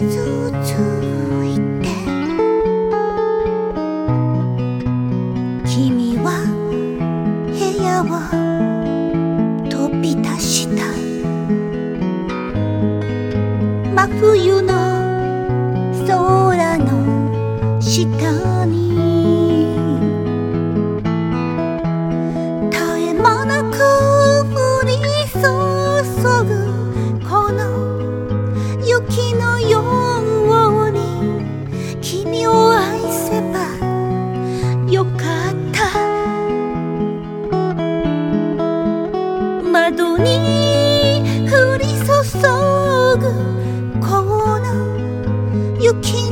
ついて君は部屋を飛び出した真冬の空の下に絶え間なく降り注ぐこの雪のように君を愛せばよかった窓に降り注ぐこの雪